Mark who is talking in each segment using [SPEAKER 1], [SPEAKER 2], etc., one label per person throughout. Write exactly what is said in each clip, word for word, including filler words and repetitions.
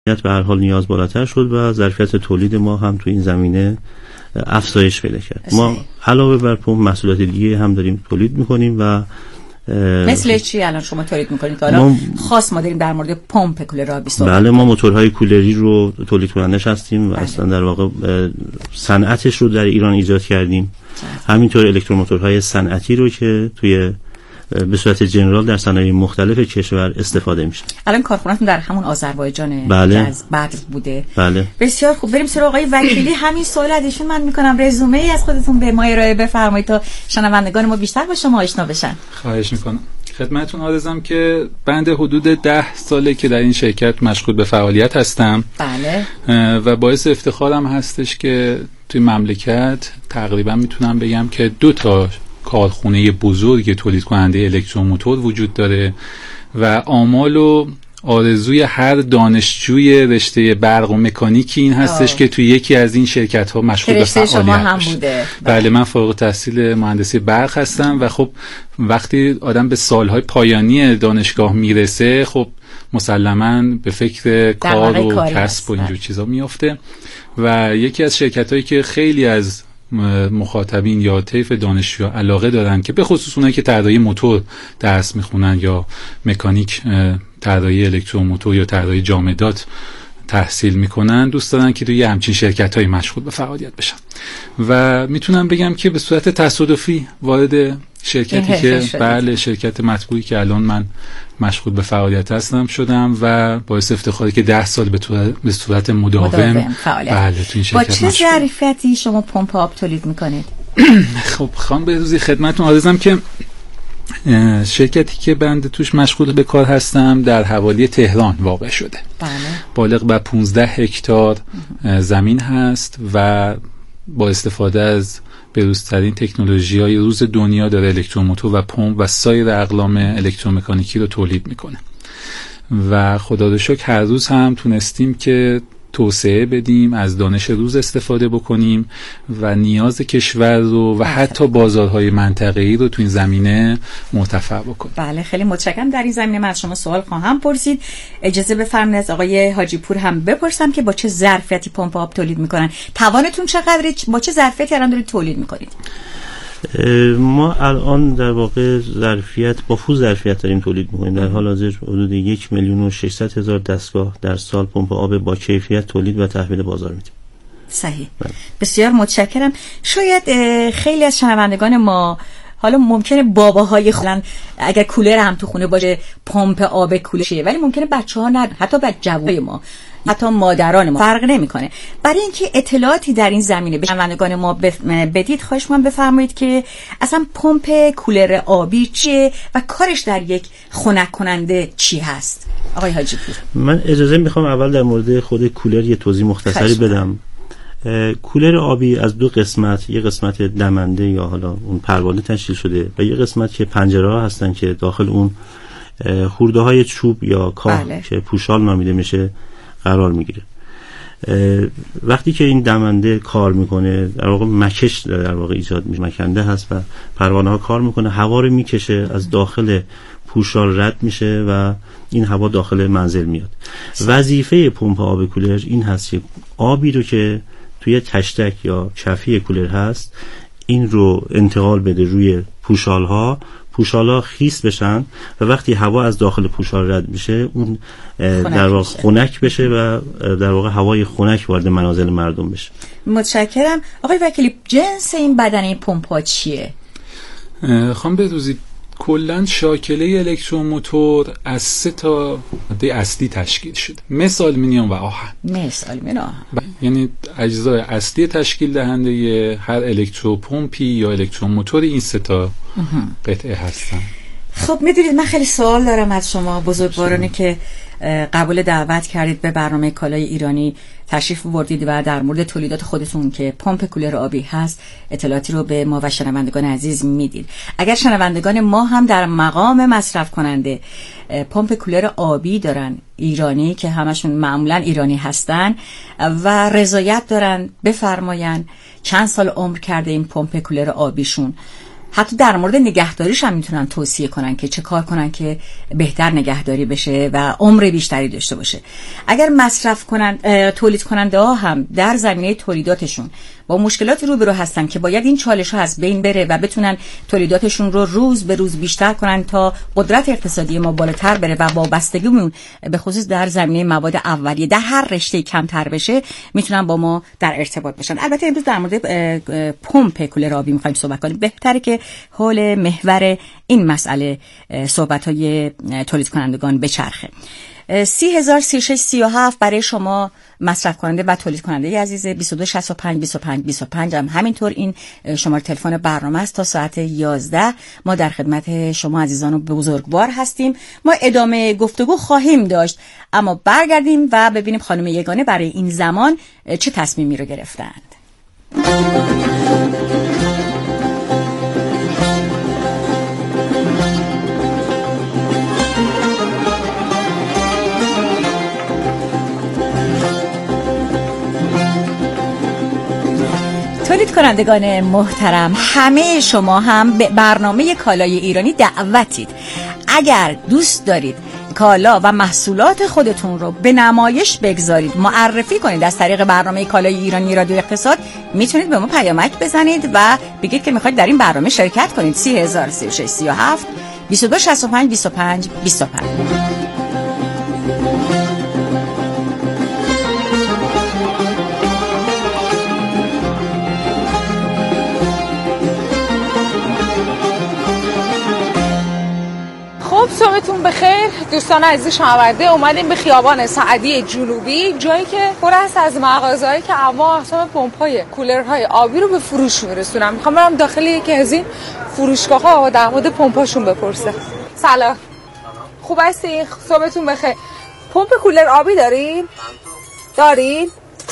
[SPEAKER 1] به هر حال نیاز بالاتر شد و ظرفیت تولید ما هم تو این زمینه افزایش پیدا کرد. ما علاوه بر پمپ محصولات دیگه هم داریم تولید میکنیم و
[SPEAKER 2] مثل چی الان شما تولید میکنید؟ حالا ما خاص ما داریم در مورد پمپ کولر آبی صحبت.
[SPEAKER 1] بله، ما موتورهای کولری رو تولید کنندش هستیم و بله. اصلا در واقع صنعتش رو در ایران ایجاد کردیم. بله. همینطور الکتروموتورهای صنعتی رو که توی به صورت جنرال در صنایع مختلف کشور استفاده میشه.
[SPEAKER 2] الان کارخونه‌تون در همون آذربایجان
[SPEAKER 1] بله.
[SPEAKER 2] از بدر بوده.
[SPEAKER 1] بله.
[SPEAKER 2] بسیار خوب، بریم سراغ آقای وکیلی. همین سوال ازشون من میکنم، رزومه ای از خودتون به ما ارائه بفرمایید تا شنوندگان ما بیشتر با شما آشنا بشن.
[SPEAKER 3] خواهش میکنم. خدمتتون عرضم که بند حدود ده ساله که در این شرکت مشغول به فعالیت هستم.
[SPEAKER 2] بله.
[SPEAKER 3] و باعث افتخارم هستش که توی مملکت تقریبا میتونم بگم که دو تا کارخونه بزرگ تولید کننده الکتروموتور وجود داره و آمال و آرزوی هر دانشجوی رشته برق و مکانیکی این هستش آه. که توی یکی از این شرکت ها مشغول به فعالیت بشه. بله. بله، من فارغ التحصیل مهندسی برق هستم و خب وقتی آدم به سالهای پایانی دانشگاه میرسه خب مسلماً به فکر کار و کسب و اینجور چیزا میافته و یکی از شرکت‌هایی که خیلی از مخاطبین یا طیف دانشجو علاقه دارن که به خصوص اونایی که طراحی موتور درس میخونن یا مکانیک طراحی الکتروموتور یا طراحی جامدات تحصیل میکنن، دوست دارن که توی همچین شرکت‌های مشغول به فعالیت بشن و میتونم بگم که به صورت تصادفی وارد شرکتی که بله شرکت مطبوعی که الان من مشغول به فعالیت هستم شدم و باعث افتخاره که ده سال به, به صورت مداوم, مداوم بله تو این شرکت.
[SPEAKER 2] با چه ظرفیتی شما پمپ آب تولید میکنید؟
[SPEAKER 3] خب خانم بهروزی خدمتتون عرضم که شرکتی که بنده توش مشغول به کار هستم در حوالی تهران واقع شده.
[SPEAKER 2] بله.
[SPEAKER 3] بالغ بر پانزده هکتار زمین هست و با استفاده از بروزترین تکنولوژی‌های روز دنیا داره الکتروموتور و پمپ و سایر اقلام الکترومکانیکی رو تولید میکنه و خدا رو شکر هر روز هم تونستیم که توسعه بدیم، از دانش روز استفاده بکنیم و نیاز کشور رو و حتی بازارهای منطقه‌ای رو تو این زمینه مرتفع بکنیم.
[SPEAKER 2] بله، خیلی متشکرم. در این زمینه من از شما سوال خواهم پرسید. اجازه بفرمایید از آقای حاجی پور هم بپرسم که با چه ظرفیتی پمپ آب تولید میکنن؟ توانتون چقدره؟ با چه ظرفیتی الان دارید تولید میکنید؟
[SPEAKER 1] ما الان در واقع ظرفیت با فول ظرفیت داریم تولید میکنیم. در حال حاضر حدود یک میلیون و ششصد هزار دستگاه در سال پمپ آب با کیفیت تولید و تحویل بازار میدیم.
[SPEAKER 2] صحیح. بله. بسیار متشکرم. شاید خیلی از شنوندگان ما حالا ممکنه باباهای خودن اگر کولر هم تو خونه باشه پمپ آب کولر شه، ولی ممکنه بچه‌ها نه، حتی بچه‌های ما، حتی مادران ما فرق نمیکنه. برای اینکه اطلاعاتی در این زمینه به شنوندگان ما بدید خواهش می‌کنم بفرمایید که اصلا پمپ کولر آبی چیه و کارش در یک خنک کننده چی هست؟ آقای حاجی پور.
[SPEAKER 1] من اجازه میخوام اول در مورد خود کولر یه توضیح مختصری بدم. کولر آبی از دو قسمت، یه قسمت دمنده یا حالا اون پروانه تشکیل شده و یه قسمت که پنجره ها هستن که داخل اون خورده های چوب یا کاه بله. که پوشال نامیده میشه قرار میگیره. وقتی که این دمنده کار میکنه در واقع مکش در واقع ایجاد میشه، مکنده هست و پروانه ها کار میکنه، هوا رو میکشه، از داخل پوشال رد میشه و این هوا داخل منزل میاد. وظیفه پمپ آب کولر این هست که آبی رو که توی تشتک یا کفی کولر هست این رو انتقال بده روی پوشال ها، پوشال ها خیس بشن و وقتی هوا از داخل پوشال رد میشه اون در واقع خنک بشه و در واقع هوای خنک وارد منازل مردم بشه.
[SPEAKER 2] متشکرم. آقای وکیلی، جنس این بدن این پمپ ها چیه؟
[SPEAKER 3] خانم بهروزی، کلاً شاکله الکتروموتور از سه تا ماده اصلی تشکیل شده، مس آلومینیوم و آهن.
[SPEAKER 2] مس آلومینیوم آهن
[SPEAKER 3] یعنی اجزای اصلی تشکیل دهنده هر الکتروپمپی یا الکتروموتوری این سه تا قطعه هستن.
[SPEAKER 2] خب میدونید من خیلی سوال دارم از شما بزرگوارانی که قبول دعوت کردید به برنامه کالای ایرانی تشریف بردید و در مورد تولیدات خودتون که پمپ کولر آبی هست اطلاعاتی رو به ما و شنوندگان عزیز میدید. اگر شنوندگان ما هم در مقام مصرف کننده پمپ کولر آبی دارن ایرانی که همشون معمولا ایرانی هستن و رضایت دارن بفرماین چند سال عمر کرده این پمپ کولر آبیشون حتی در مورد نگهداریش هم میتونن توصیه کنن که چه کار کنن که بهتر نگهداری بشه و عمر بیشتری داشته باشه. اگر مصرف کنن تولید کننده ها هم در زمینه تولیداتشون با مشکلات روبرو هستن که باید این چالش ها از بین بره و بتونن تولیداتشون رو روز به روز بیشتر کنن تا قدرت اقتصادی ما بالاتر بره و وابستگیمون به خصوص در زمینه مواد اولیه در هر رشته کمتر بشه، میتونن با ما در ارتباط باشن. البته امروز در مورد پمپ کولر آبی میخوایم صحبت کنیم. بهتره که حول محور این مسئله صحبت‌های تولید کنندگان بچرخه. سی هزار سی و شش سی و هفت برای شما مصرف کننده و تولید کننده عزیز، بیست و دو شصت و پنج بیست و پنج بیست و پنج هم همینطور این شماره تلفن برنامه است. تا ساعت یازده ما در خدمت شما عزیزان و بزرگوار هستیم. ما ادامه گفتگو خواهیم داشت، اما برگردیم و ببینیم خانم یگانه برای این زمان چه تصمیمی رو گرفتند. تولید کنندگان محترم، همه شما هم به برنامه کالای ایرانی دعوتید. اگر دوست دارید کالا و محصولات خودتون رو به نمایش بگذارید، معرفی کنید از طریق برنامه کالای ایرانی رادیو اقتصاد، میتونید به ما پیامک بزنید و بگید که میخواید در این برنامه شرکت کنید. سی هزار سی و شش سی و هفت بیست و دو شصت و پنج بیست و پنج بیست و پنج.
[SPEAKER 4] صبحتون بخیر دوستان عزیز شنونده. اومدیم به خیابان سعدی جنوبی، جایی که پر است از مغازه‌ای که اما اصلا پمپ‌های کولرهای آبی رو به فروش میرسونن. میخوام برم داخل یکی از این فروشگاه‌ها و در مورد پمپاشون بپرسم. سلام. خوب هستین؟ صبحتون بخیر. پمپ کولر آبی دارین؟ دارین؟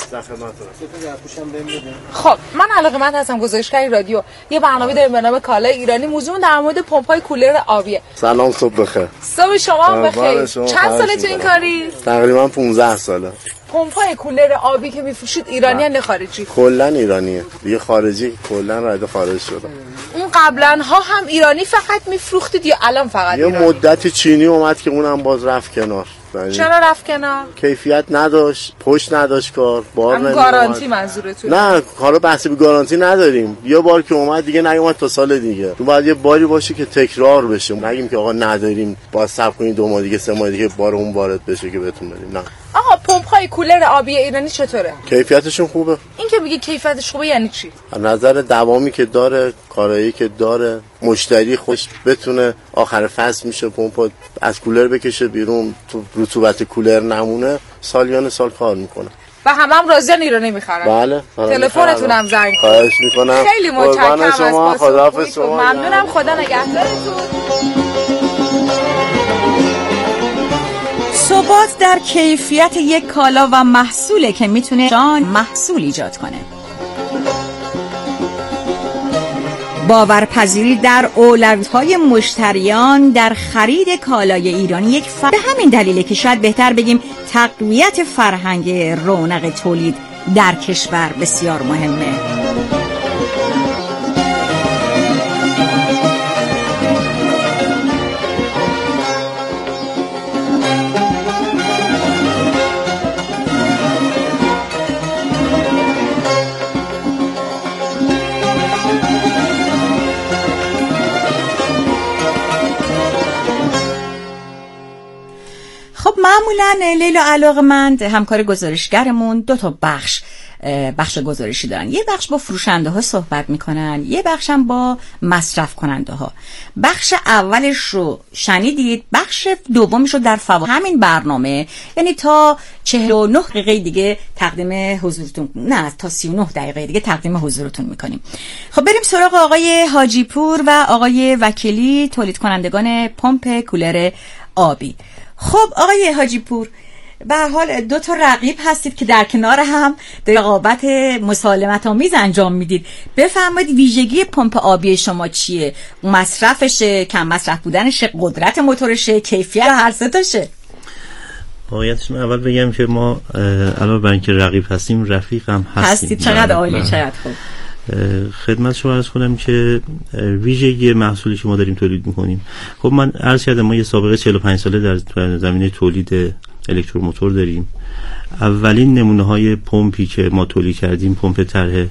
[SPEAKER 4] خب من علاقه‌مند هستم، گزارشگر رادیو، یه برنامه داریم به نام کالای ایرانی، موضوع در مورد پمپ‌های کولر آبیه.
[SPEAKER 5] سلام، صبح بخیر.
[SPEAKER 4] صبح شما بخیر. چند ساله تو این کاری؟
[SPEAKER 5] تقریبا پانزده ساله.
[SPEAKER 4] پمپ‌های کولر آبی که میفروشید ایرانی یا خارجی؟
[SPEAKER 5] کلا ایرانیه. دیگه خارجی کلا رد خارج شده.
[SPEAKER 4] اون قبلا ها هم ایرانی فقط میفروختید یا الان فقط
[SPEAKER 5] یه
[SPEAKER 4] ایرانی؟
[SPEAKER 5] مدت چینی اومد که اونم باز رفت کنار.
[SPEAKER 4] چرا رفت کنار؟
[SPEAKER 5] کیفیت نداشت، پشت نداشت کار، بار نمیومد.
[SPEAKER 4] گارانتی منظورتون؟
[SPEAKER 5] نه، حالا بحث به گارانتی نداریم. یه بار که اومد دیگه نیومد تا سال دیگه. تو باید یه باری باشه که تکرار بشه. نگیم که آقا نداریم، با صبر کنید دو ماه دیگه سه ماه دیگه بار اون وارد بشه که بهتون بدیم. نه.
[SPEAKER 4] آقا پمپ‌های کولر آبی ایرانی چطوره؟
[SPEAKER 5] کیفیتشون خوبه.
[SPEAKER 4] این که میگی کیفیتش خوبه یعنی چی؟
[SPEAKER 5] از نظر دوامی که داره، کارایی که داره، مشتری خوش بتونه آخر فصل میشه پمپ از کولر بکشه بیرون، تو رطوبت کولر نمونه، سالیان سال کار میکنه.
[SPEAKER 4] و همه هم راضیان ایرانی میخرن؟
[SPEAKER 5] بله.
[SPEAKER 4] تلفنتون هم زنگ کنید.
[SPEAKER 5] خواهش میکنم.
[SPEAKER 4] خیلی متشکرم از شما.
[SPEAKER 5] خداحافظ شما.
[SPEAKER 4] ممنونم، خدا نگهدارتون.
[SPEAKER 2] ثبات در کیفیت یک کالا و محصوله که میتونه جان محصول ایجاد کنه. باورپذیری در اولویت‌های مشتریان در خرید کالای ایرانی یک فر... به همین دلیله که شاید بهتر بگیم تقویت فرهنگ رونق تولید در کشور بسیار مهمه. معمولا لیل و علاقمند همکار گزارشگرمون دو تا بخش بخش گزارشی دارن. یه بخش با فروشنده ها صحبت میکنن، یه بخش هم با مصرف کننده ها. بخش اولش رو شنیدید، بخش دومش رو در فوا همین برنامه، یعنی تا چهل و نه دقیقه دیگه تقدیم حضورتون، نه تا سی و نه دقیقه دیگه تقدیم حضورتون میکنیم. خب بریم سراغ آقای حاجی پور و آقای وکیلی، تولید کنندگان پمپ کولر آبی. خب آقای حاجی پور، به هر حال دو تا رقیب هستید که در کنار هم رقابت مسالمت آمیز انجام میدید. بفرمایید ویژگی پمپ آبی شما چیه؟ مصرفشه، کم مصرف بودنشه، قدرت موتورشه، کیفیت، هر سه تاشه؟
[SPEAKER 1] واقعیتش من اول بگم که ما علاوه بر اینکه رقیب هستیم رفیق هم هستیم.
[SPEAKER 2] هستید؟ چقدر عالی، چقدر خوب.
[SPEAKER 1] خدمت شما عرض کنم که ویژگی محصولی که ما داریم تولید میکنیم، خب من عرض کردم ما یه سابقه چهل و پنج ساله در زمینه تولید الکتروموتور داریم. اولین نمونه های پمپی که ما تولید کردیم پمپ طرح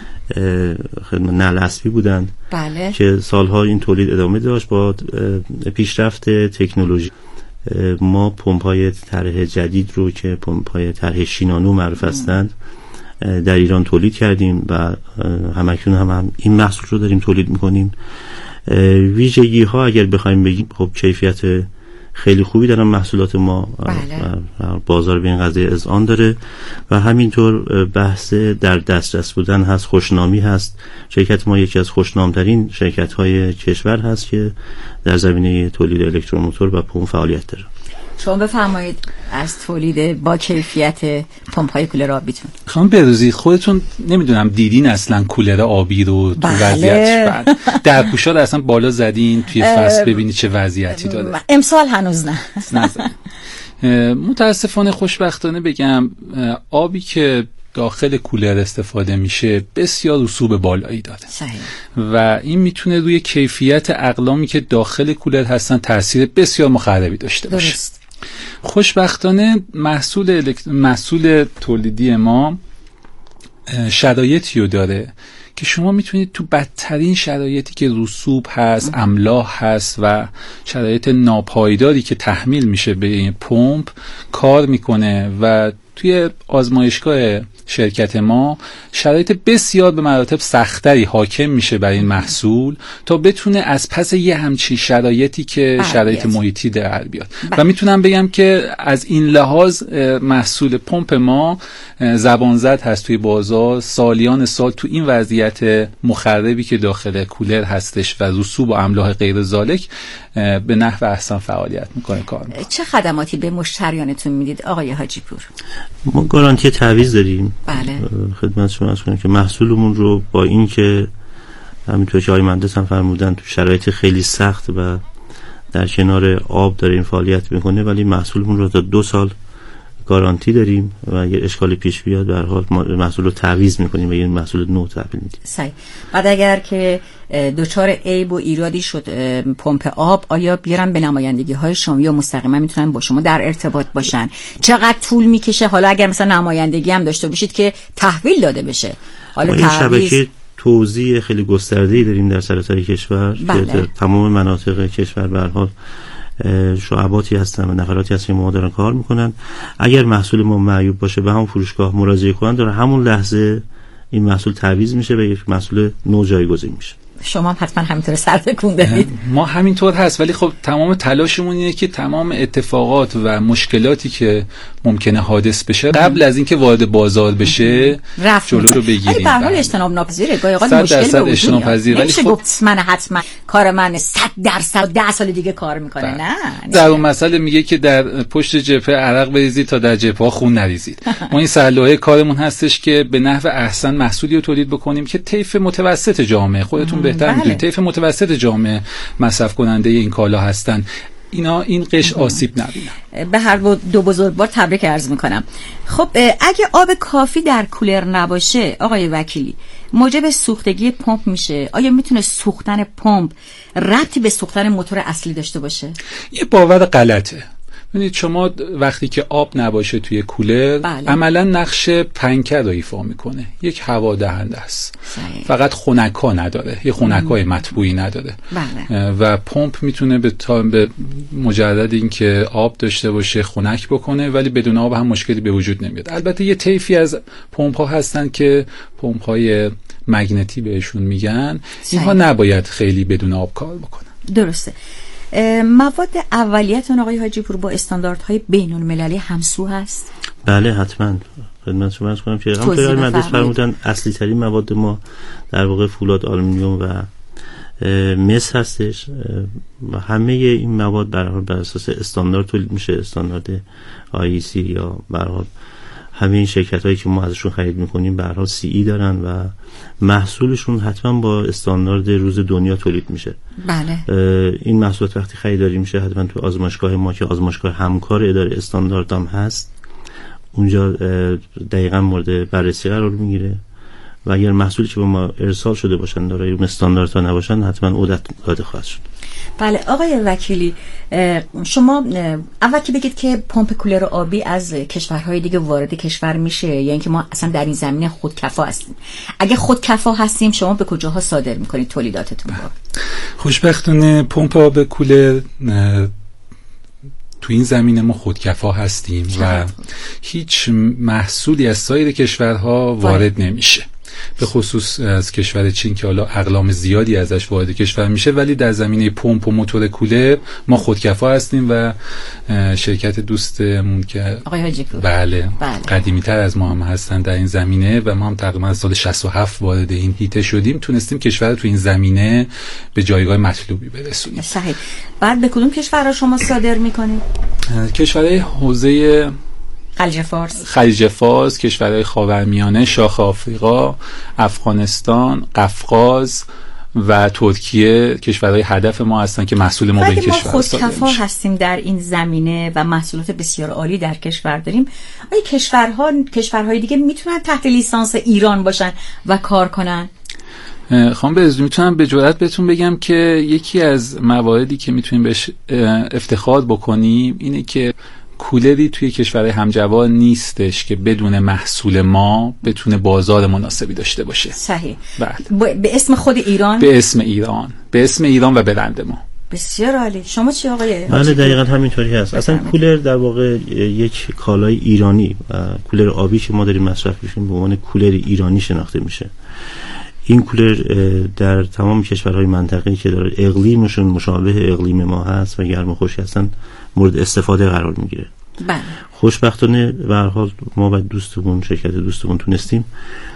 [SPEAKER 1] خدمت نعل اسبی بودند.
[SPEAKER 2] بله. که
[SPEAKER 1] سالها این تولید ادامه داشت. با پیشرفت تکنولوژی ما پمپ های طرح جدید رو که پمپ های طرح شینانو معروف هستند در ایران تولید کردیم و همکنون هم, هم این محصول رو داریم تولید میکنیم. ویژگی ها اگر بخوایم بگیم، خب کیفیت خیلی خوبی دارن محصولات ما. بله. بازار به این قضیه اذعان داره و همینطور بحث در دسترس بودن هست، خوشنامی هست. شرکت ما یکی از خوشنامترین شرکت های کشور هست که در زمینه تولید الکتروموتور و پمپ فعالیت داره.
[SPEAKER 2] شما بفرمایید از تولید با کیفیت پمپ های کولر آبیتون.
[SPEAKER 3] خانم بهروزی، خودتون نمیدونم دیدین اصلا کولر آبی رو تو
[SPEAKER 2] بله.
[SPEAKER 3] وضعیتش بعد در پوشا رو اصلا بالا زدین توی فصل ببینید چه وضعیتی داره؟
[SPEAKER 2] امسال هنوز نه.
[SPEAKER 3] متاسفانه خوشبختانه بگم آبی که داخل کولر استفاده میشه بسیار رسوب بالایی داره.
[SPEAKER 2] صحیح.
[SPEAKER 3] و این میتونه روی کیفیت اقلامی که داخل کولر هستن تاثیر بسیار مخربی داشته باشه.
[SPEAKER 2] درست.
[SPEAKER 3] خوشبختانه محصول الکت... محصول تولیدی ما شرایطی رو داره که شما میتونید تو بدترین شرایطی که رسوب هست، املاح هست و شرایط ناپایداری که تحمیل میشه به این پمپ کار میکنه و توی آزمایشگاه شرکت ما شرایط بسیار به مراتب سختری حاکم میشه بر این محصول تا بتونه از پس یه همچین شرایطی که شرایط محیطی در بیاد. و میتونم بگم که از این لحاظ محصول پمپ ما زبان زد هست توی بازار. سالیان سال تو این وضعیت مخربی که داخل کولر هستش و رسوب و املاح غیر ذالک به نحو احسن فعالیت میکنه کار میکنه.
[SPEAKER 2] چه خدماتی به مشتریانتون میدید آقای حاجی پور؟
[SPEAKER 1] ما گارانتی تعویض داریم.
[SPEAKER 2] بله.
[SPEAKER 1] خدمت شما عرض کنم که محصولمون رو با این که همینطور که آقای مهندس هم فرمودن تو شرایط خیلی سخت و در کنار آب داره این فعالیت میکنه، ولی محصولمون رو تا دو سال گارانتی داریم و اگر اشکالی پیش بیاد به هر حال محصول رو تعویض میکنیم و یه محصول نو تحویل میدیم.
[SPEAKER 2] صحیح. بعد اگر که دچار عیب و ایرادی شد پمپ آب، آیا بیارن به نمایندگی های شما یا مستقیما میتونن با شما در ارتباط باشن؟ چقدر طول میکشه؟ حالا اگر مثلا نمایندگی هم داشته باشید که تحویل داده بشه، حالا
[SPEAKER 1] این شبکه توزیع خیلی گسترده‌ای داریم در سراسر کشور.
[SPEAKER 2] بله.
[SPEAKER 1] که تمام مناطق کشور به هر حال شعباتی هستن و نفراتی هستن که ما دارن کار میکنن. اگر محصول ما معیوب باشه به همون فروشگاه مراجعه کنن، داره همون لحظه این محصول تعویض میشه و یک محصول نو جایگزین میشه.
[SPEAKER 2] شما هم حتما همینطور سر تکون دادید.
[SPEAKER 3] ما همینطور هست، ولی خب تمام تلاشمون اینه که تمام اتفاقات و مشکلاتی که ممکنه حادث بشه قبل از اینکه وارد بازار بشه جلو رو بگیریم.
[SPEAKER 2] به هر حال اجتناب ناپذیره، گاهی اوقات مشکل به وجود میاد. ولی خب من حتما کار من صد درصد ده سال دیگه کار میکنه. نه
[SPEAKER 3] در اون مسئله میگه که در پشت جبهه عرق بریزید تا در جبهه خون نریزید. ما این صلاح کارمون هستش که به نحو احسن محصولی رو تولید بکنیم که طیف متوسط جامعه، خودتون بهتر میدونید طیف متوسط جامعه مصرف کننده این کالا هستن، اینا این قش آسیب نبینن.
[SPEAKER 2] به هر دو بزرگوار تبریک عرض میکنم. خب اگه آب کافی در کولر نباشه آقای وکیلی موجب سوختگی پمپ میشه. آیا میتونه سوختن پمپ ربطی به سوختن موتور اصلی داشته باشه؟
[SPEAKER 3] یه باور غلطه. ببینید شما وقتی که آب نباشه توی کولر
[SPEAKER 2] بله.
[SPEAKER 3] عملا نقش پنکه رو ایفا میکنه، یک هوا دهنده است.
[SPEAKER 2] صحیح.
[SPEAKER 3] فقط خنکا نداره، یه خنکای مطبوعی نداره.
[SPEAKER 2] بله.
[SPEAKER 3] و پمپ میتونه به, تا... به مجرد اینکه آب داشته باشه خنک بکنه، ولی بدون آب هم مشکلی به وجود نمیاد. البته یه طیفی از پمپ ها هستن که پمپ های مگنتی بهشون میگن، اینها نباید خیلی بدون آب کار بکنن.
[SPEAKER 2] درسته. مواد اولیه‌تون آقای حاجی پور با استانداردهای بین‌المللی همسو هست؟
[SPEAKER 1] بله حتما. خدمت شما عرض کنم که همونطور مهندس فرمودن اصلی ترین مواد ما در واقع فولاد آلومینیوم و مس هستش و همه این مواد به هر حال بر اساس استاندارد تولید میشه، استاندارد آی ای سی یا به هر حال همه این شرکتایی که ما ازشون خرید میکنیم به هر حال سی ای دارن و محصولشون حتما با استاندارد روز دنیا تولید میشه.
[SPEAKER 2] بله.
[SPEAKER 1] این محصولات وقتی خریداری میشه حتما تو آزمایشگاه ما که آزمایشگاه همکار اداره استاندارد هم هست، اونجا دقیقاً مورد بررسی قرار میگیره و اگر محصولی که به ما ارسال شده باشن دارای اون استانداردها نباشن حتما عودت داده خواهد شد.
[SPEAKER 2] بله آقای وکیلی، شما اول که بگید که پمپ کولر آبی از کشورهای دیگه وارد کشور میشه یا اینکه ما اصلا در این زمینه خودکفا هستیم؟ اگه خودکفا هستیم شما به کجاها صادر میکنید تولیداتتون رو؟
[SPEAKER 3] خوشبختانه پمپ آب کولر تو این زمینه ما خودکفا هستیم و هیچ محصولی از سایر کشورها وارد نمیشه، به خصوص از کشور چین که حالا اقلام زیادی ازش وارد کشور میشه، ولی در زمینه پمپ و موتور کولر ما خودکفا هستیم و شرکت دوستمون که
[SPEAKER 2] آقای حاجی پور
[SPEAKER 3] بله, بله. قدیمی تر از ما هم هستن در این زمینه و ما هم تقریبا از سال شصت و هفت وارد این هیته شدیم، تونستیم کشور رو تو این زمینه به جایگاه مطلوبی برسونیم.
[SPEAKER 2] صحیح. بعد به کدوم کشورها شما صادر میکنید؟
[SPEAKER 3] کشورهای حوزه
[SPEAKER 2] خلیج فارس،
[SPEAKER 3] خلیج فارس، کشورهای خاورمیانه، شاخ آفریقا، افغانستان، قفقاز و ترکیه کشورهای هدف ما هستن که محصول ما به این کشور
[SPEAKER 2] خودکفا هستیم در این زمینه و محصولات بسیار عالی در کشور داریم. آیا کشورها کشورهای دیگه میتونن تحت لیسانس ایران باشن و کار کنن؟
[SPEAKER 3] خانم برزو، میتونم به جرئت بهتون بگم که یکی از مواردی که میتونیم بهش افتخار بکنیم اینه که کولری توی کشورهای همجوار نیستش که بدون محصول ما بتونه بازار مناسبی داشته باشه.
[SPEAKER 2] صحیح.
[SPEAKER 3] بله.
[SPEAKER 2] به اسم خود ایران؟
[SPEAKER 3] به اسم ایران، به اسم ایران و برند ما.
[SPEAKER 2] بسیار عالی. شما چی آقای؟
[SPEAKER 1] بله دقیقاً همینطوری هست. اصلا کولر در واقع یک کالای ایرانی و کولر آبی که ما داریم مصرف می‌کنیم به عنوان کولر ایرانی شناخته میشه. این کولر در تمام کشورهای منطقه‌ای که داره اقلیمشون مشابه اقلیم ما هست و گرم و خشک هستن مورد استفاده قرار میگیره.
[SPEAKER 2] بله.
[SPEAKER 1] خوشبختانه به هر حال ما و دوستمون شرکت دوستمون تونستیم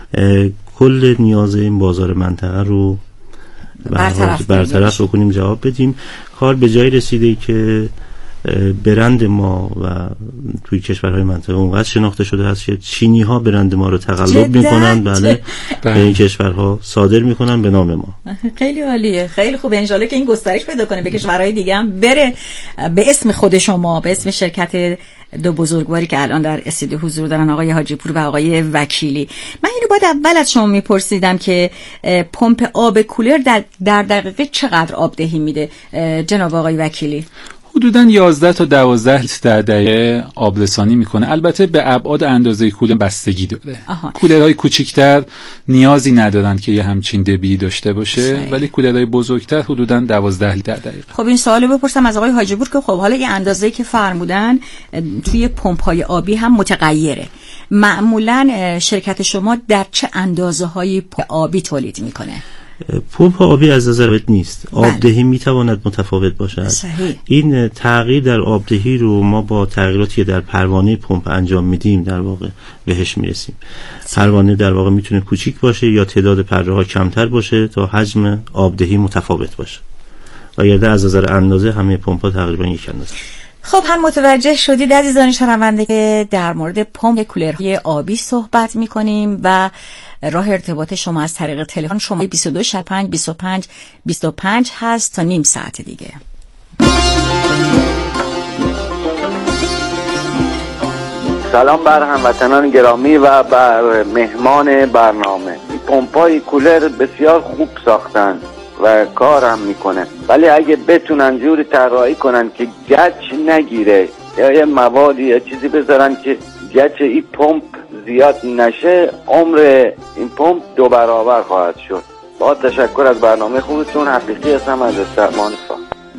[SPEAKER 1] کل نیاز این بازار منطقه رو
[SPEAKER 2] برطرف,
[SPEAKER 1] برطرف بکنیم، جواب بدیم. کار به جای رسیده که برند ما و توی کشورهای منطقه اونقدر شناخته شده هست که چینی ها برند ما رو تقلب میکنن، بله به این کشورها صادر میکنن به نام ما.
[SPEAKER 2] خیلی عالیه، خیلی خوبه. ان شاءالله که این گسترش پیدا کنه به کشورهای دیگه هم بره، به اسم خود شما، به اسم شرکت دو بزرگواری که الان در استودیو حضور دارن، آقای حاجی پور و آقای وکیلی. من اینو باید اول از شما میپرسیدم که پمپ آب کولر در در دقیقه چقدر آب دهی میده جناب آقای وکیلی؟
[SPEAKER 3] حدوداً یازده تا دوازده لیتر در دقیقه آب رسانی میکنه. البته به ابعاد اندازه کولر بستگی داره. کولرهای کوچیکتر نیازی ندارن که یه همچین دبی داشته باشه، صحیح. ولی کولرهای بزرگتر حدوداً دوازده لیتر در دقیقه.
[SPEAKER 2] خب این سوالو بپرسم از آقای حاجی پور که خب حالا این اندازه‌ای که فرمودن توی پمپ‌های آبی هم متغیره. معمولاً شرکت شما در چه اندازه‌هایی آبی تولید میکنه؟
[SPEAKER 1] پمپ آبی از نظر نیست. آبدهی میتواند متفاوت باشد.
[SPEAKER 2] صحیح.
[SPEAKER 1] این تغییر در آبدهی رو ما با تغییراتی که در پروانه پمپ انجام میدیم در واقع بهش میرسیم. پروانه در واقع میتونه کوچیک باشه یا تعداد پره ها کمتر باشه تا حجم آبدهی متفاوت باشه. و اگر از نظر اندازه همه پمپ ها تقریبا یک اندازه.
[SPEAKER 2] خب هم متوجه شدید عزیزان شنونده که در مورد پمپ کولرهای آبی صحبت میکنیم و راه ارتباط شما از طریق تلفن شما بیست و دو شصت و پنج بیست و پنج بیست و پنج هست تا نیم ساعت دیگه.
[SPEAKER 6] سلام بر هموطنان گرامی و بر مهمان برنامه. پمپای کولر بسیار خوب ساختن و کار هم میکنه، ولی اگه بتونن جوری طراحی کنن که گچ نگیره یا یه موادی یا چیزی بذارن که گچ این پمپ زیاد نشه، عمر این پمپ دو برابر خواهد شد. با تشکر از برنامه خوبتون. حقیقی هستم از استرمان فا.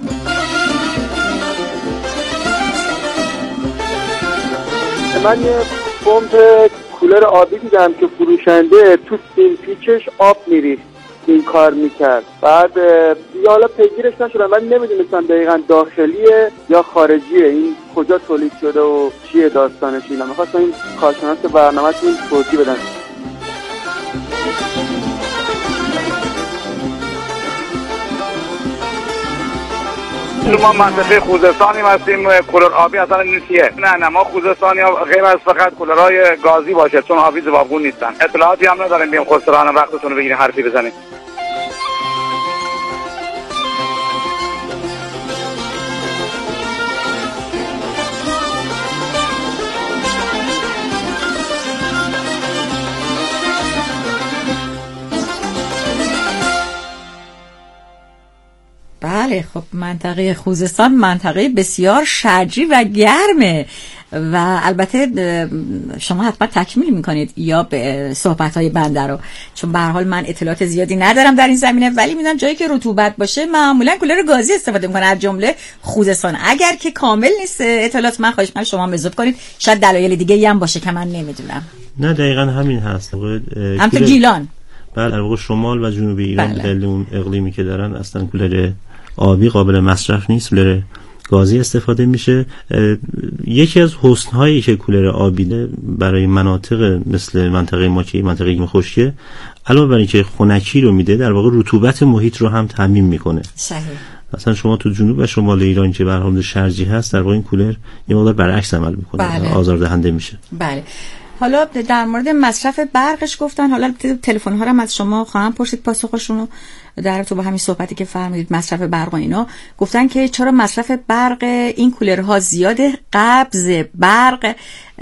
[SPEAKER 7] من یه پمپ کولر آبی دیدم که فروشنده تو سیم پیچش آب میریخت، این کار میکرد. بعد یا حالا پیگیرش نشدم، من نمیدونستم دقیقا داخلیه یا خارجیه، این کجا تولید شده و چیه داستانش. اینا میخواستم این کارشناس برنامه‌تون توضیح بدن.
[SPEAKER 8] ما منطقه خوزستانی هستیم. کولر آبی اصلا نیستیه. نه نه ما خوزستانی ها غیر از فقط کولرهای گازی باشه، چون آبی جوابگو نیستن. اطلاعاتی هم نداریم بیم خسران وقتتون رو بگیرین حرفی بزنیم.
[SPEAKER 2] بله خب منطقه خوزستان منطقه بسیار شرجی و گرمه و البته شما حتما تکمیل میکنید یا به صحبت‌های بنده رو، چون به هر حال من اطلاعات زیادی ندارم در این زمینه، ولی میدونم جایی که رطوبت باشه معمولا کولر گازی استفاده میکنن، از جمله خوزستان. اگر که کامل نیست اطلاعات من، خواهش میکنم شما مزود کنید، شاید دلایل دیگه‌ای هم باشه که من نمیدونم.
[SPEAKER 1] نه دقیقاً همین هست.
[SPEAKER 2] هم تو گیلان
[SPEAKER 1] بله، در واقع شمال و جنوب ایران به دلیل اون اقلیمی که دارن اصلا کولر آبی قابل مصرف نیست، کولر گازی استفاده میشه. یکی از حسن‌هایی که کولر آبی برای مناطق مثل منطقه ما که منطقه اقلیم خشکه، علاوه بر اینکه خنکی رو میده، در واقع رطوبت محیط رو هم تضمین میکنه.
[SPEAKER 2] صحیح.
[SPEAKER 1] مثلا شما تو جنوب و شمال ایران که به هر حال شرجی هست، در واقع این کولر یه مقدار برعکس عمل میکنه،
[SPEAKER 2] بله.
[SPEAKER 1] آزاردهنده میشه.
[SPEAKER 2] بله. حالا در مورد مصرف برقش گفتن، حالا تلفن ها رو هم از شما خواهم پرسید پاسخشون رو در تو با همین صحبتی که فرمودید مصرف برق و اینا. گفتن که چرا مصرف برق این کولرها زیاده؟ قبض برق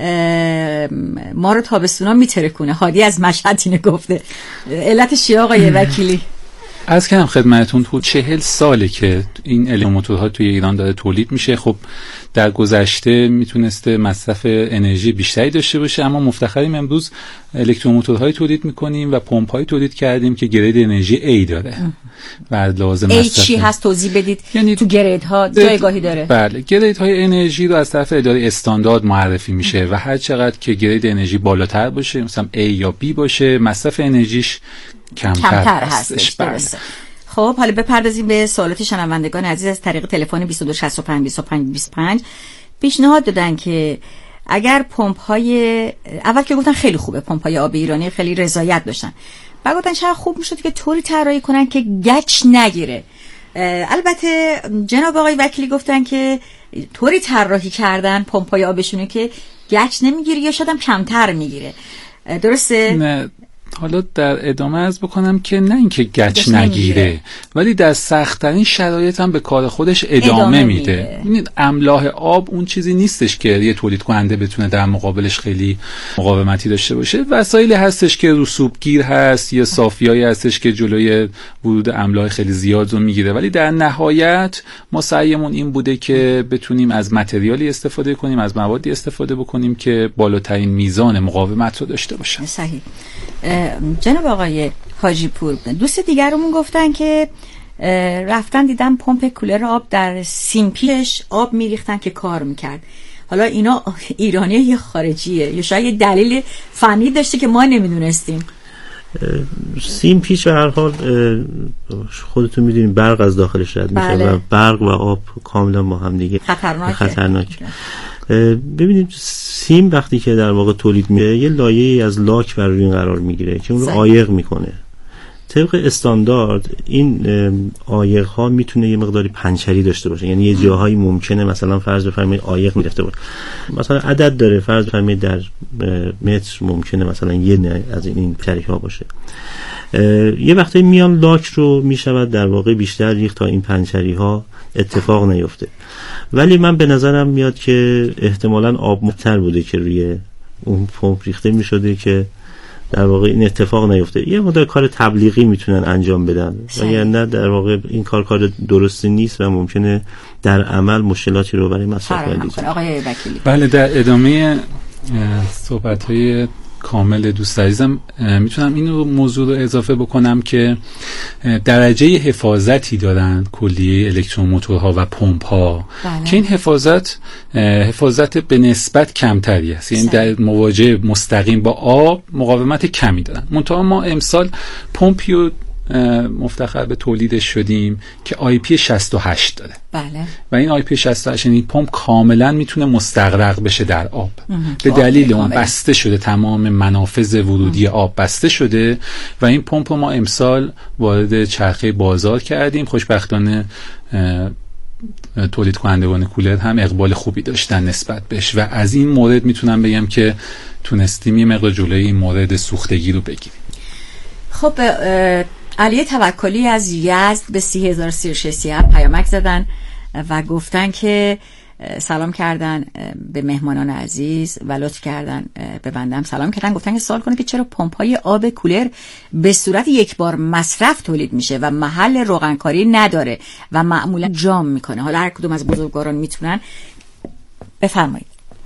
[SPEAKER 2] ما رو تابستونا میترکونه. هادی از مشهد اینه گفته. علتش چیه آقای وکیلی؟
[SPEAKER 3] از کنم خدمتون تو چهل ساله که این الکتروموتورها توی ایران داره تولید میشه. خب در گذشته میتونسته مصرف انرژی بیشتری داشته باشه، اما مفتخریم امروز الکتروموتورهای تولید میکنیم و پمپ‌های تولید کردیم که گرید انرژی A داره و لازم
[SPEAKER 2] A چی هست توضیح بدید؟ یعنی تو گریدها جایگاهی داره؟
[SPEAKER 3] بله، گریدهای انرژی رو از طرف اداره استاندارد معرفی میشه و هر چقدر که گرید انرژی بالاتر باشه، مثلا A یا B باشه، مصرف انرژیش کمتر,
[SPEAKER 2] کمتر هستش. درسته. خب حالا بپردازیم به سوالات شنوندگان عزیز از طریق تلفن بیست و دو شصت و پنج بیست و پنج بیست و پنج. پیشنهاد دادن که اگر پمپ های اول که گفتن خیلی خوبه، پمپ های آب ایرانی خیلی رضایت داشتن، بعد گفتن چقدر خوب میشد که طوری طراحی کنن که گچ نگیره. البته جناب آقای وکیلی گفتن که طوری طراحی کردن پمپ های آبشونه که گچ نمیگیره یا شاید هم کمتر میگیره. درسته؟
[SPEAKER 3] نه. حالا در ادامه از بکنم که نه اینکه گچ نگیره، ولی در سخت‌ترین شرایط هم به کار خودش ادامه, ادامه میده. ببینید املاح آب اون چیزی نیستش که یه تولید کننده بتونه در مقابلش خیلی مقاومتی داشته باشه. وسایلی هستش که رسوبگیر هست یا صافیایی هستش که جلوی ورود املاح خیلی زیاد رو میگیره، ولی در نهایت ما سعیمون این بوده که بتونیم از متریالی استفاده کنیم، از موادی استفاده بکنیم که بالاترین میزان مقاومت رو داشته باشه.
[SPEAKER 2] صحیح. جناب آقای حاجی پور، دوست دیگرمون گفتن که رفتن دیدن پمپ کولر آب در سیمپیش آب میریختن که کار میکرد. حالا اینا ایرانیه یا خارجیه یا شاید دلیل فنی داشته که ما نمیدونستیم؟
[SPEAKER 1] سیم پیچ به هر حال خودتون میدونید برق از داخلش رد میشه. بله. و برق و آب کاملا با هم دیگه
[SPEAKER 2] خطرناکه.
[SPEAKER 1] خطرناک. ببینید سیم وقتی که در واقع تولید میشه یه لایه‌ای از لاک بر روی این قرار میگیره که اون رو عایق میکنه. طبق استاندارد این عایق ها میتونه یه مقداری پنچری داشته باشه، یعنی یه جاهایی ممکنه مثلا فرض بفرمایید عایق میرفته باشه، مثلا عدد داره، فرض بفرمایید در متر ممکنه مثلا یه نه از این پنچری ها باشه. یه وقتی میام لاک رو میشود در واقع بیشتر ریخت تا این پنچری ها اتفاق نیفته، ولی من به نظرم میاد که احتمالاً آب مبتر بوده که روی اون پمپ ریخته میشده که در واقع این اتفاق نیفته. یه مدل کار تبلیغی میتونن انجام بدن و یعنی نه در واقع این کار کار درستی نیست و ممکنه در عمل مشکلاتی رو برای مصرف کننده.
[SPEAKER 2] آقای وکیلی.
[SPEAKER 3] بله، در ادامه صحبت‌های کامل دوست عزیزم میتونم این موضوع رو اضافه بکنم که درجه حفاظتی دارن کلیه الکتروموتورها و پمپ ها که این حفاظت حفاظت به نسبت کمتری است، یعنی در مواجهه مستقیم با آب مقاومت کمی دارن. منتها ما امسال پمپیو مفتخر به تولیدش شدیم که آی پی شصت و هشت داره.
[SPEAKER 2] بله.
[SPEAKER 3] و این آی پی شصت و هشت این پمپ کاملا میتونه مستغرق بشه در آب. به دلیل اون بسته شده، تمام منافذ ورودی ام. آب بسته شده و این پمپ ما امسال وارد چرخه بازار کردیم. خوشبختانه تولید کنندگان کولر هم اقبال خوبی داشتن نسبت بهش و از این مورد میتونم بگم که تونستیم یه مقدار جلوی این مورد سوختگی رو بگیریم.
[SPEAKER 2] خب علی توکلی از یزد به سی هزار و سی و شش پیامک زدن و گفتن که سلام کردن به مهمانان عزیز و لطف کردن به بندم سلام کردن، گفتن که سوال کنه که چرا پمپ‌های آب کولر به صورت یک بار مصرف تولید میشه و محل روغنکاری نداره و معمولا جام میکنه. حالا هر کدوم از بزرگواران میتونن بفرمایید.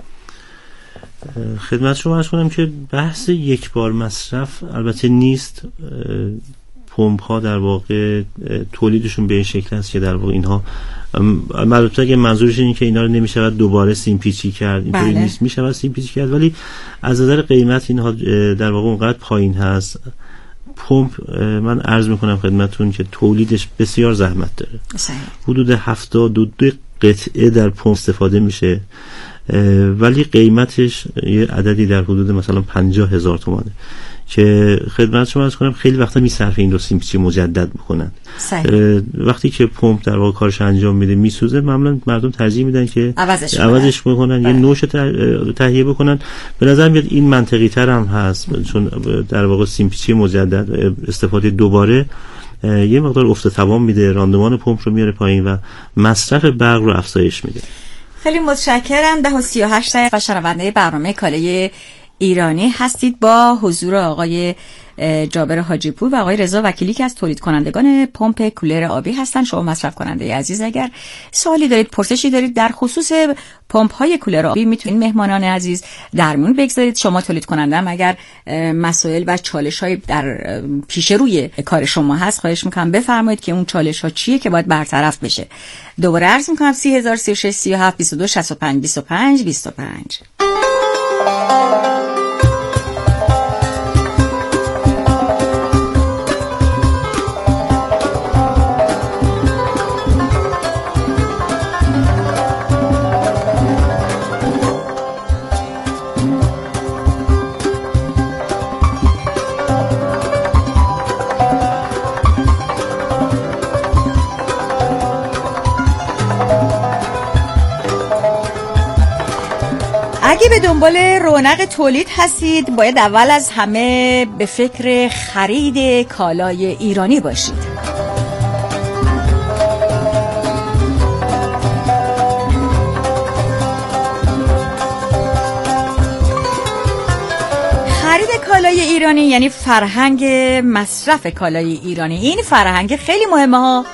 [SPEAKER 1] خدمت شما عرض کنم که بحث یک بار مصرف البته نیست. پمپ ها در واقع تولیدشون به این شکل است که در واقع اینها البته اگه منظورش اینه که اینا رو نمیشود دوباره سیمپیچی کرد، اینطوری نیست، میشود سیمپیچی کرد، ولی از نظر قیمت اینها در واقع اونقدر پایین هست. پمپ من عرض میکنم خدمتتون که تولیدش بسیار زحمت داره. صحیح. حدود هفتاد و دو قطعه در پمپ استفاده میشه ولی قیمتش یه عددی در حدود مثلا پنجاه هزار تومانه که خدمت شما عرض کنم خیلی وقتا میصرفه این رو سیمپیچی مجدد بکنن. وقتی که پمپ در واقع کارش انجام میده میسوزه، معمولا مردم ترجیح میدن که عوضش, عوضش بکنن یه نوش تهیه بکنن. به نظر میاد این منطقی تر هم هست، چون در واقع سیمپیچی مجدد استفاده دوباره یه مقدار افت توان میده، راندمان پمپ رو میاره پایین و مصرف برق رو افزایش میده.
[SPEAKER 2] خیلی متشکرم. ده و سی و هشت دقیقه و شنونده برنامه کاله ایرانی هستید با حضور آقای جابر حاجی پور و آقای رضا وکیلی که از تولید کنندگان پمپ کولر آبی هستن. شما مصرف کننده عزیز اگر سوالی دارید، پرسشی دارید در خصوص پمپ های کولر آبی، میتونید مهمانان عزیز درمون بگذارید. شما تولید کننده هم اگر مسائل و چالش های در پیش روی کار شما هست، خواهش میکنم بفرمایید که اون چالش ها چیه که باید برطرف بشه. دوباره عرض میکنم سی هزار سی و شش سی و هفت بیست و دو شصت و پنج بیست و پنج بیست و پنج. اگه به دنبال رونق تولید هستید، باید اول از همه به فکر خرید کالای ایرانی باشید. خرید کالای ایرانی یعنی فرهنگ مصرف کالای ایرانی. این فرهنگ خیلی مهمه ها.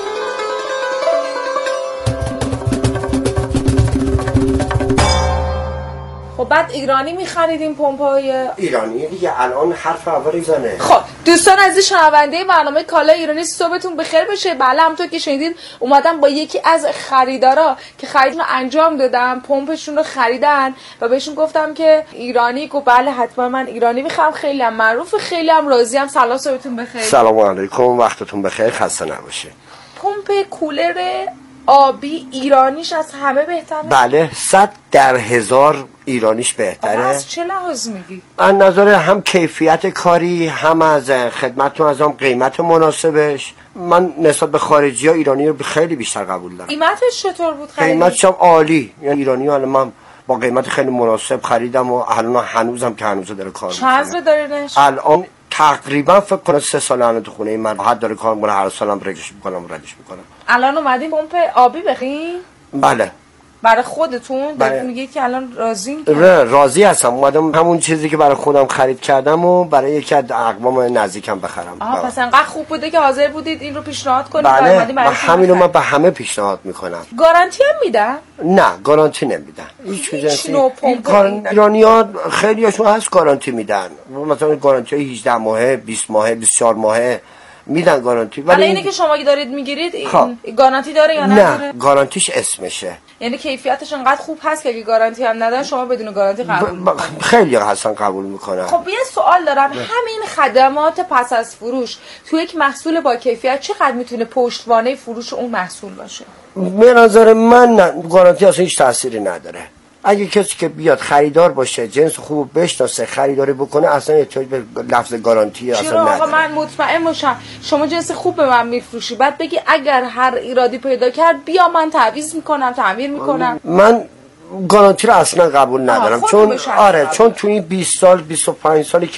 [SPEAKER 4] بعد ایرانی می‌خریدیم پمپ‌های
[SPEAKER 9] ایرانی دیگه. الان حرف اول میزنه.
[SPEAKER 4] خب دوستان عزیز شنونده برنامه کالای ایرانی، صبحتون بخیر بشه. بله همونطور که شنیدید اومدم با یکی از خریدارا که خرید رو انجام دادم، پمپشون رو خریدن و بهشون گفتم که ایرانی. گفت بله حتما من ایرانی می‌خرم، خیلی هم معروفه، خیلی هم راضیم. سلام، صبحتون بخیر.
[SPEAKER 9] سلام علیکم، وقتتون بخیر، خسته نباشه.
[SPEAKER 4] پمپ کولر آبی ایرانیش از همه بهتره؟
[SPEAKER 9] بله، صد در هزار ایرانیش بهتره.
[SPEAKER 4] از چه لحاظ میگی؟
[SPEAKER 9] از نظر هم کیفیت کاری، هم از خدمتتون، از هم قیمت مناسبش. من نسبت به خارجی ها ایرانی رو خیلی بیشتر قبول دارم.
[SPEAKER 4] قیمتش چطور بود خریدی؟
[SPEAKER 9] قیمتش هم عالی، یعنی ایرانی ها من با قیمت خیلی مناسب خریدم و الان هنوزم که هنوز داره کار میکنه.
[SPEAKER 4] چقدر دارینش؟
[SPEAKER 9] الان تقریبا فکر کنم سه سال الان تو خونه من راحت داره کار میکنه، هر سالم ردش میکنم ردش میکنم.
[SPEAKER 4] الان اومدین پمپ آبی بخرین؟
[SPEAKER 9] بله.
[SPEAKER 4] برای خودتون؟
[SPEAKER 9] بله.
[SPEAKER 4] میگه که الان راضی؟
[SPEAKER 9] نه راضی هستم. اومدم همون چیزی که برای خودم خرید کردم و برای یکی از اقوام نزدیکم بخرم.
[SPEAKER 4] آها، پس انقدر خوب بوده که حاضر بودید این رو پیشنهاد کنید؟
[SPEAKER 9] بله، من همینو من به همه پیشنهاد میکنم.
[SPEAKER 4] گارانتی هم میدن؟
[SPEAKER 9] نه گارانتی نمیدن. هیچ
[SPEAKER 4] چیزی
[SPEAKER 9] ایرانی‌ها خیلیاشون هست گارانتی میدن، مثلا گارانتی هجده ماهه، بیست ماهه، بیست و چهار ماهه میدن گارانتی.
[SPEAKER 4] ولی اینه که شما دارید میگیرید گارانتی داره یا نداره؟
[SPEAKER 9] نه گارانتیش اسمشه.
[SPEAKER 4] یعنی کیفیتش انقدر خوب هست که اگه گارانتی هم ندن شما بدون گارانتی قبول میکنید؟
[SPEAKER 9] خیلی هستن قبول میکنن.
[SPEAKER 4] خب یه سوال دارم، همین خدمات پس از فروش تو یک محصول با کیفیت چقدر میتونه پشتوانه فروش اون محصول باشه؟
[SPEAKER 9] به نظر من گارانتی اصلا هیچ تأثیری نداره. اگه کسی که بیاد خریدار باشه، جنس خوب بشناسه، خریداری بکنه، اصلا احتیاج به لفظ گارانتی اصلا نداره.
[SPEAKER 4] آقا من مطمئن باشم شما جنس خوب به من میفروشی، بعد بگی اگر هر ایرادی پیدا کرد بیا من تعویض میکنم، تعمیر میکنم.
[SPEAKER 9] من گارانتی رو اصلا قبول ندارم، چون آره چون تو این بیست سال بیست و پنج سالی که